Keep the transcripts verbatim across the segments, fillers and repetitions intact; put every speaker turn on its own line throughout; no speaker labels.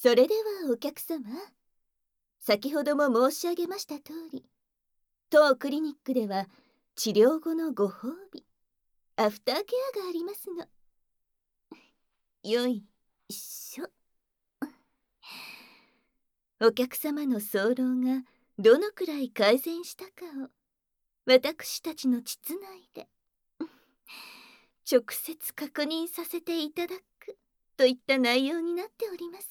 それではお客様、先ほども申し上げました通り、当クリニックでは治療後のご褒美、アフターケアがありますの。よいしょ。お客様の早漏がどのくらい改善したかを私たちの膣内で直接確認させていただくといった内容になっております。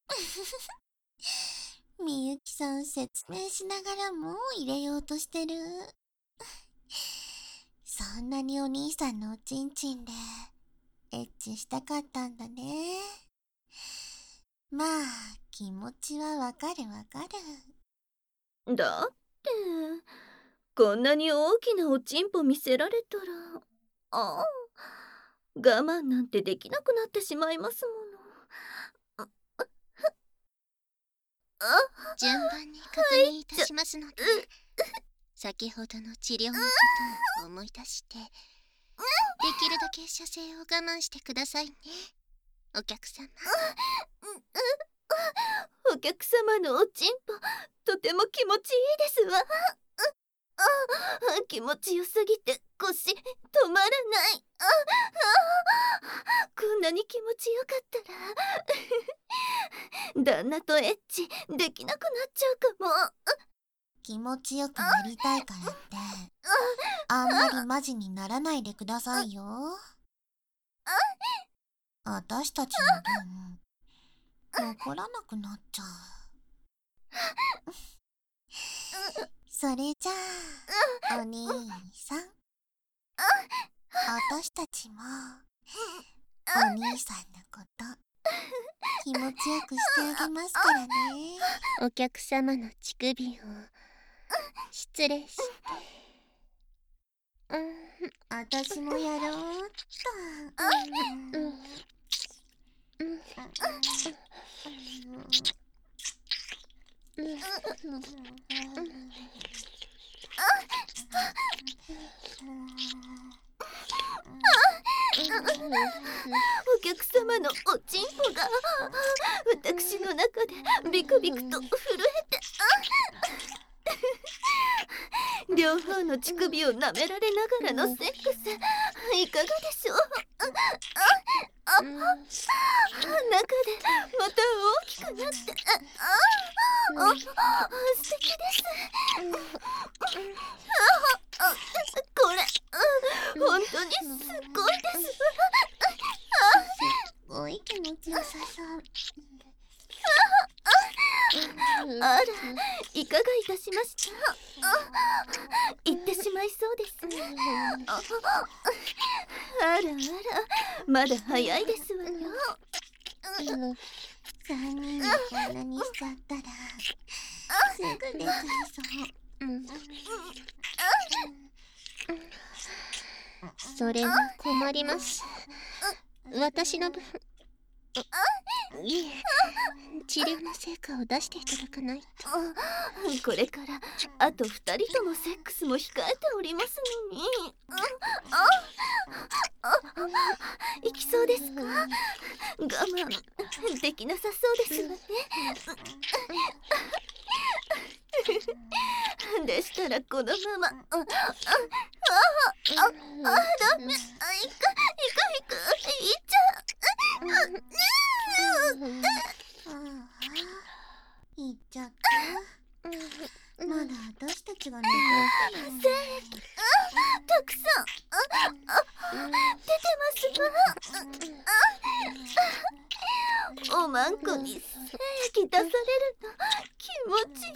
みゆきさん説明しながらもう入れようとしてる。そんなにお兄さんのおちんちんでエッチしたかったんだね。まあ気持ちはわかるわか
る。だってこんなに大きなおちんぽ見せられたら、ああ、我慢なんてできなくなってしまいますもの。
順番に確認いたしますので、先ほどの治療のことを思い出してできるだけ射精を我慢してくださいね、お客様。
お客様のおちんぽとても気持ちいいですわ。あ、気持ちよすぎて腰止まらない。ああ、こんなに気持ちよかったら旦那とエッチできなくなっちゃうかも。
気持ちよくなりたいからってあんまりマジにならないでくださいよ。私たちの分残らなくなっちゃう。それじゃあお兄さん、私たちもお兄さんのこと気持ちよくしてあげますからね。お客様の乳首を失礼して、うん、私もやろうっと。うんうん
お客様のおちんぽが私の中でビクビクと震えて、両方の乳首を舐められながらのセックス、いかがでしょう。中でまた大きくなって、ああ、素敵です。これ本当にすっごいです。
すごい気持ちよさそう。
あら、いかがいたしました。言ってしまいそうです。あらあら、まだ早いですわよ。
さんにんでこんなにしちゃったらすぐ出ちゃいそう。それは困ります。私の分、いえ、治療の成果を出していただかないと。
これからあとふたりとのセックスも控えておりますのに。いきそうですか。我慢できなさそうですわね。でしたらこのまま、あああああダメ、いかいかいかいっちゃう。
いっちゃった。まだ私たちが残ってる。
精液たくさん出てますわ。おまんこに精液出されるの気持ちい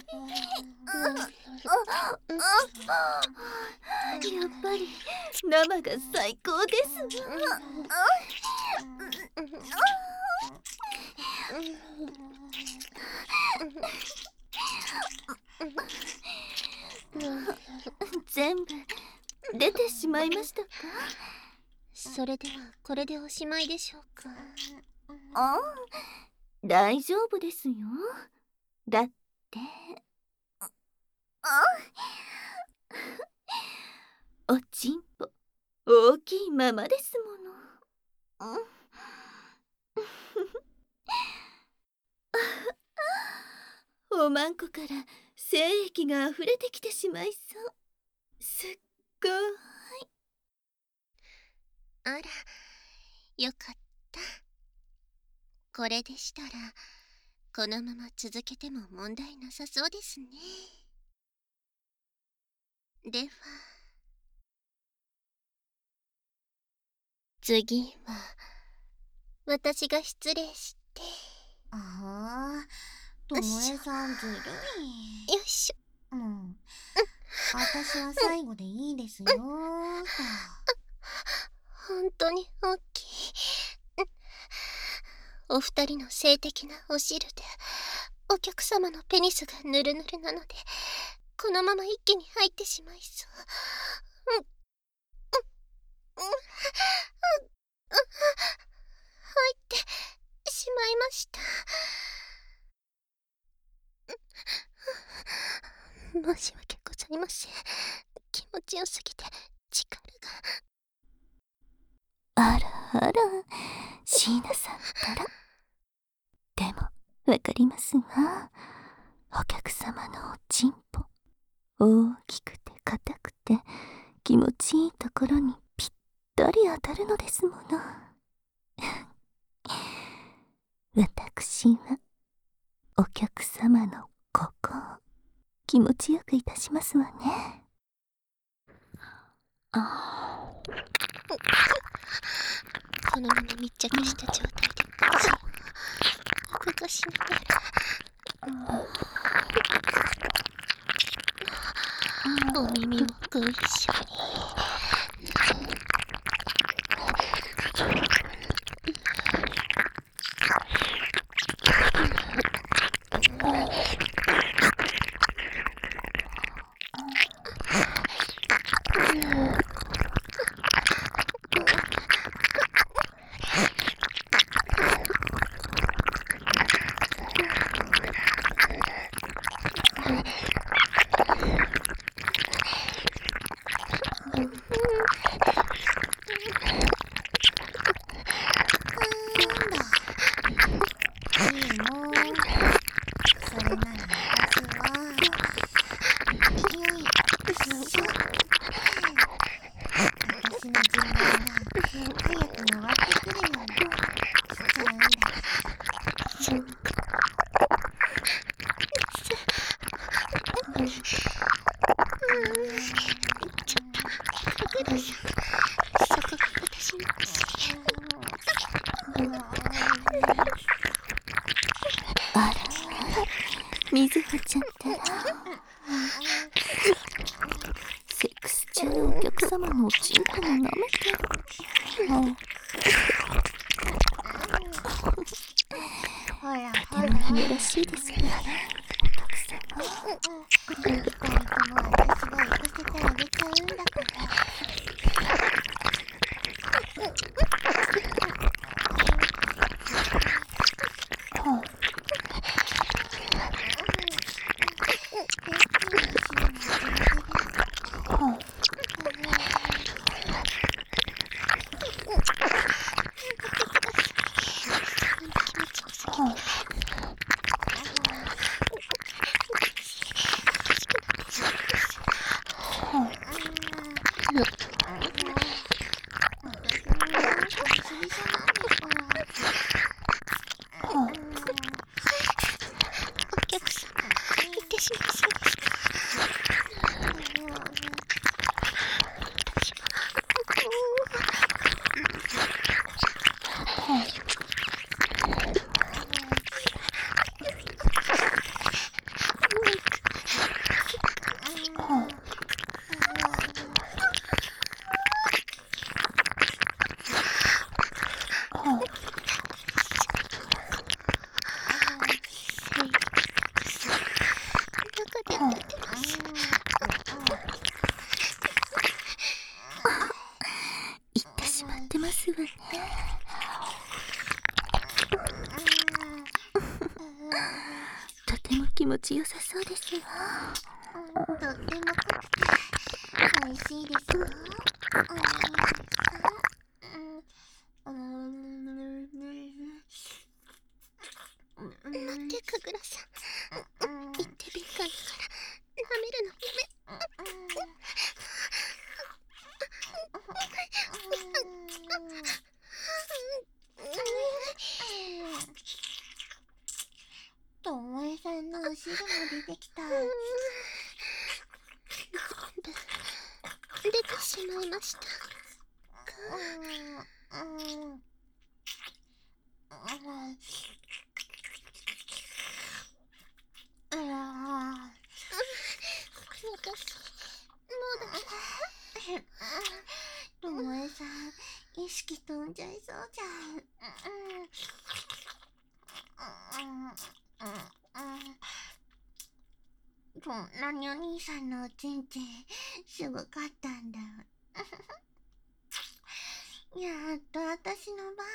い。やっぱり生が最高ですわ。全部出てしまいましたか。
それではこれでおしまいでしょうか。
ああ、大丈夫ですよ。だっておちんぽ大きいままですもの。 おまんこから精液があふれてきてしまいそう。すっごい。
あら、よかった。これでしたらこのまま続けても問題なさそうですね。では次は私が失礼して。
ああ、ともえさんずるい。
よいしょ。
もう、私は最後でいいですよーと。
本当に大きい。お二人の性的なお汁でお客様のペニスがヌルヌルなので、このまま一気に入ってしまいそう。うんうんうんうん入ってしまいました。申し訳ございません。気持ちよすぎて力が。
あらあら、椎名さんったら。でもわかりますわ。お客様のおちんぽ、大きくて硬くて気持ちいいところにぴったり当たるのですもの。私はお客様のここを気持ちよくいたしますわね。ああ、
このまま密着した状態で口を動かしながらお耳をご一緒に。
あら、水穂ちゃんったら。セックス中のお客様のおちんこも舐めてる。
ほら
とてもよろしいですね、お客様。
二人とも私が行かせてあげちゃうんだから。
言ってしまってますわね。とても気持ちよさそうですわ。
とっても濃くて美味しいですよ。
なんで神楽さん、 まいました。
ともえさん、意識飛んじゃいそうじゃん。そんなにお兄さんのおちんちんすごかったんだ。やっと私の番。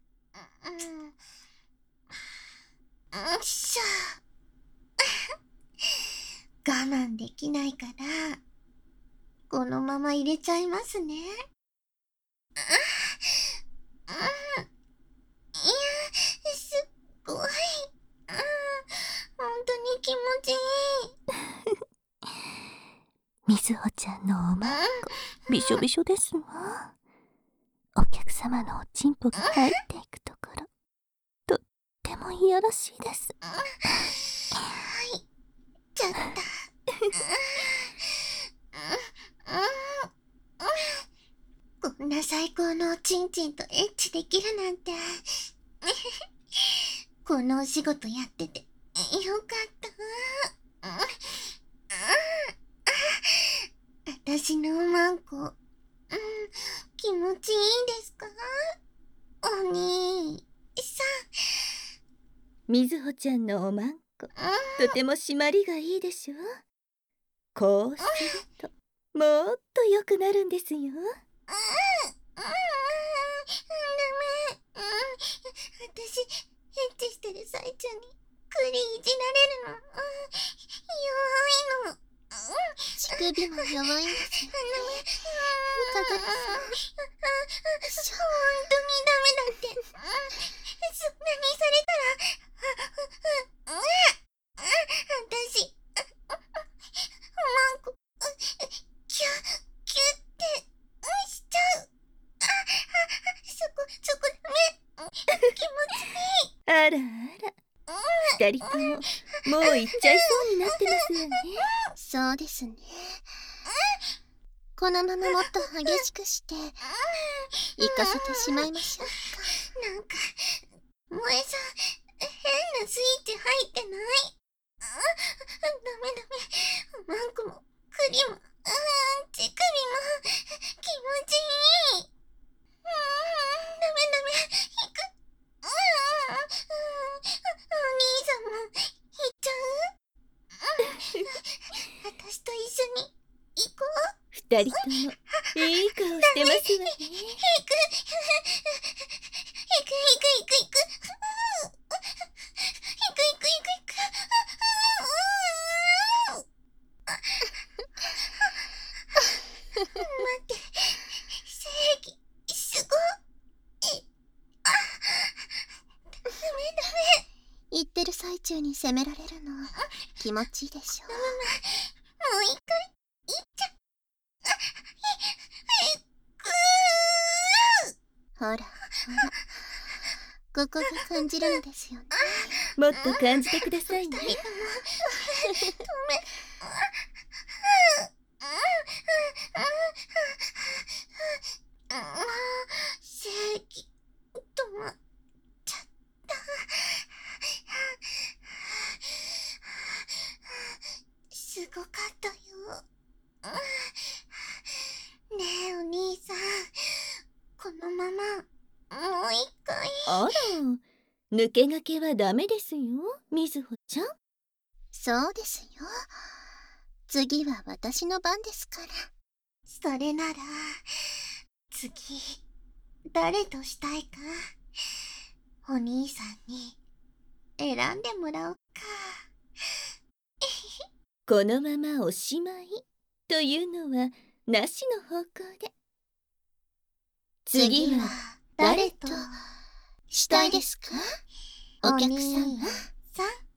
うんっしょ。我慢できないから、このまま入れちゃいますね。うん、いや、すっごい。うん、本当に気持ちいい。
みずほちゃんのおまんこ、びしょびしょですわ。お客様のおちんぽが入っていくところ、とってもいやらしいです。
はい、ちゃった。こんな最高のおちんちんとエッチできるなんて。このお仕事やっててよかった。私のおまんこ、うん、気持ちいいですか、お兄さ
ん。みずほちゃんのおまんこ、とても締まりがいいでしょう。こうするともっと良くなるんですよ。
ダメ。うん、私、エッチしてる最中にクリいじられるの、うん、弱いの。
乳首も弱いんですよね。かがりさん。
ほんとにダメだって。そんなにされたら、私、おまんこ、キュッ、キュッて、しちゃう。そこ、そこダメ。気持ちいい。
あらあら、二人とももう行っちゃいそうになってますよね。
そうですね。このままもっと激しくして行かせてしまいましょうか。
なんか、萌えさん、変なスイッチ入ってない？ダメダメ。マンコも、クリも、うん、乳首も、気持ちいい。うん、ダメダメ。引く。うん、お兄さんも、引っちゃう？私と一緒に、行こう。
二人ともいい顔してますわね。
行く。行く行く行く行く。行く行く行く行く。待って、精液、すごい。あ、ダメダメ。
言ってる最中に責められるの気持ちいいでしょう。
もう一回、いっちゃ。
ほらほら、ここが感じるのですよね。
もっと感じてくださいね。
二人とも、止め。精液、止まっちゃった。すごかったよ。ねえ、お兄さん。このまま、もう一回。
あら、抜け駆けはダメですよ、みずほちゃん。
そうですよ。次は私の番ですから。
それなら、次、誰としたいか、お兄さんに選んでもらおうか。
このままおしまいというのはなしの方向で。次は誰と
したいですか、お客様。
さん。